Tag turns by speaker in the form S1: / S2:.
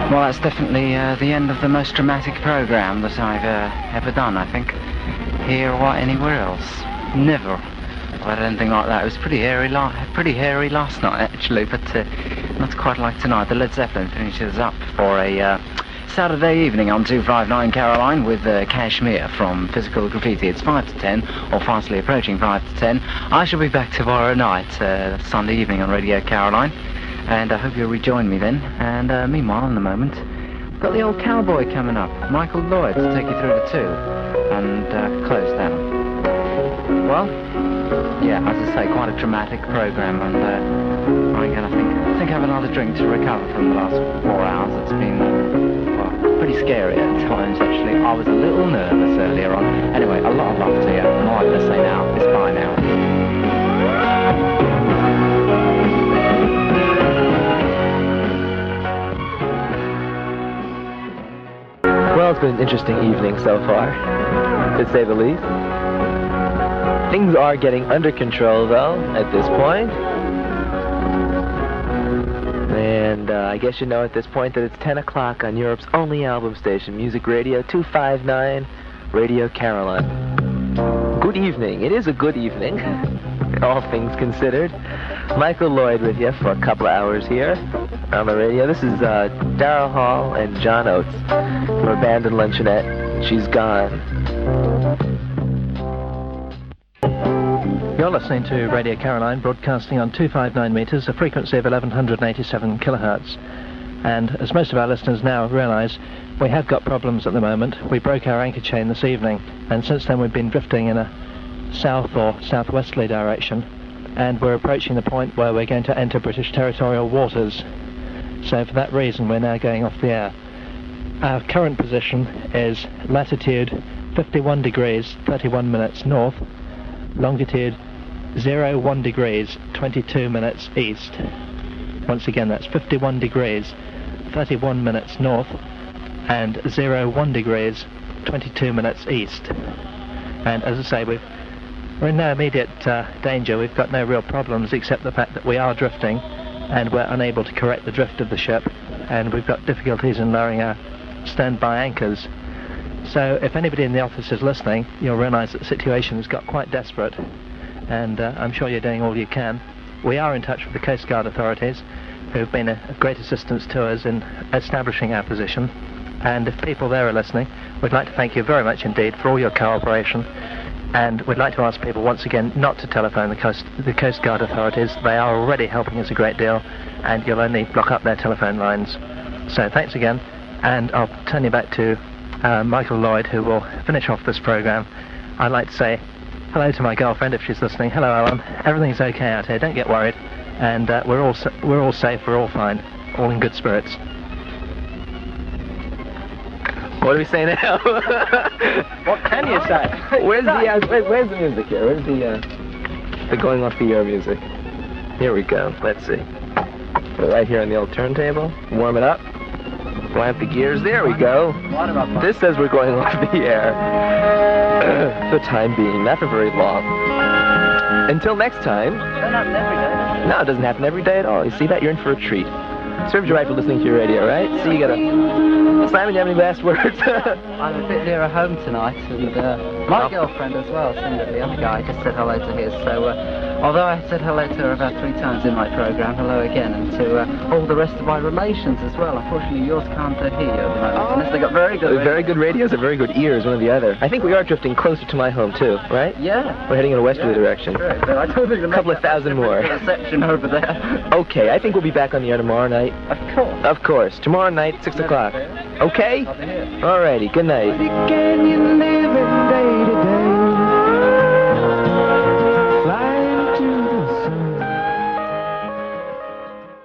S1: Well, that's definitely the end of the most dramatic programme that I've ever done, I think. Here or anywhere else. Never. I've had anything like that. It was pretty hairy last night, actually, but not quite like tonight. The Led Zeppelin finishes up for a Saturday evening on 259 Caroline with Kashmir from Physical Graffiti. It's 5 to 10, or fastly approaching 5 to 10. I shall be back tomorrow night, Sunday evening on Radio Caroline, and I hope you'll rejoin me then. And meanwhile, in the moment, we've got the old cowboy coming up, Michael Lloyd, to take you through the 2 and close down. Well, yeah, as I say, quite a dramatic programme, and I'm going to think have another drink to recover from the last 4 hours. It's been pretty scary at times, actually. I was a little nervous earlier on. Anyway, a lot of love to you, and all I'm going to say now is bye now.
S2: Well, it's been an interesting evening so far, to say the least. Things are getting under control, though, at this point. And I guess you know at this point that it's 10 o'clock on Europe's only album station, Music Radio 259, Radio Caroline. Good evening. It is a good evening, all things considered. Michael Lloyd with you for a couple of hours here on the radio. This is Daryl Hall and John Oates from Abandoned Luncheonette. She's Gone.
S3: You're listening to Radio Caroline, broadcasting on 259 metres, a frequency of 1187 kilohertz. And as most of our listeners now realise, we have got problems at the moment. We broke our anchor chain this evening, and since then we've been drifting in a south or southwesterly direction, and we're approaching the point where we're going to enter British territorial waters. So for that reason, we're now going off the air. Our current position is latitude 51 degrees 31 minutes north, longitude 01 degrees 22 minutes east. Once again, that's 51 degrees 31 minutes north and 01 degrees 22 minutes east. And as I say, we're in no immediate danger. We've got no real problems except the fact that we are drifting and we're unable to correct the drift of the ship, and we've got difficulties in lowering our standby anchors. So if anybody in the office is listening, you'll realise that the situation has got quite desperate, and I'm sure you're doing all you can. We are in touch with the Coast Guard authorities, who've been a great assistance to us in establishing our position, and if people there are listening, we'd like to thank you very much indeed for all your cooperation, and we'd like to ask people once again not to telephone the Coast Guard authorities. They are already helping us a great deal, and you'll only block up their telephone lines. So thanks again, and I'll turn you back to Michael Lloyd, who will finish off this programme. I'd like to say hello to my girlfriend if she's listening. Hello, Alan. Everything's okay out here, don't get worried. And we're all safe, we're all fine, all in good spirits.
S2: What do we say now?
S3: What can you say?
S2: Where's the music here? Where's the going off the air music? Here we go. Let's see. Put it right here on the old turntable. Warm it up. Lamp the gears. There we go. This says we're going off the air. For the time being, not for very long. Until next time. No, it doesn't happen every day at all. You see that? You're in for a treat. Serves you right for listening to your radio, right? So you gotta... Simon, you have any last words?
S1: I'm a bit nearer home tonight, and my girlfriend as well, Cindy, the other guy, just said hello to his. So, although I said hello to her about 3 times in my programme, hello again, and to all the rest of my relations as well. Unfortunately, yours can't hear you at the moment, unless they got very good radios.
S2: Very good radios or very good ears, one or the other. I think we are drifting closer to my home, too, right?
S1: Yeah.
S2: We're heading in a westerly direction.
S1: Right, but I don't think
S2: a couple of thousand more.
S1: Reception over there.
S2: Okay, I think we'll be back on the air tomorrow night.
S1: Of course.
S2: Of course. Tomorrow night, 6 o'clock. Okay?
S1: I'll be here.
S2: Alrighty, good night.